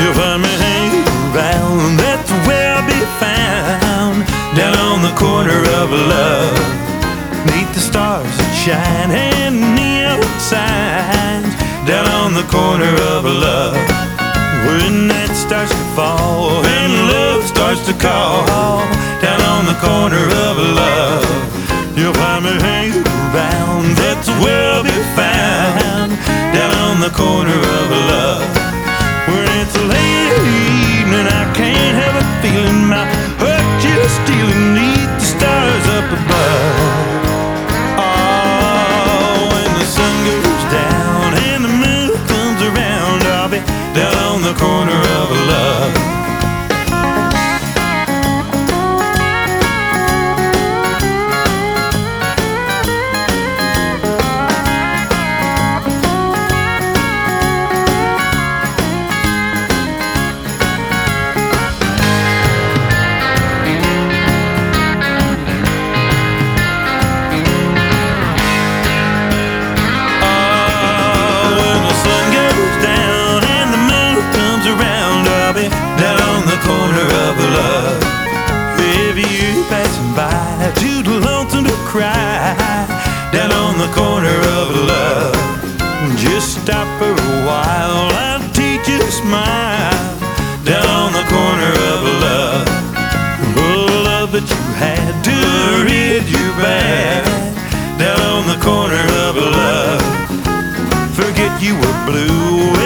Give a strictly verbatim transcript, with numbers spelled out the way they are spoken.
You'll find me hanging around, that's where I'll be found, down on the corner of love, neath the stars that shine and neon signs, down on the corner of love. When that starts to fall and love starts to call, down on the corner of love, you'll find me hanging around, that's where I'll be found, down on the corner of love. When it's late in the evening, I can't help a feeling my heart just stealing neath the stars up above. Oh, when the sun goes down and the moon comes around, I'll be down on the corner of love. Corner of love. If you're passing by, too lonesome to cry, down on the corner of love, just stop for a while, I'll teach you to smile, down on the corner of love. Oh, love that you had to rid you bad, down on the corner of love. Forget you were blue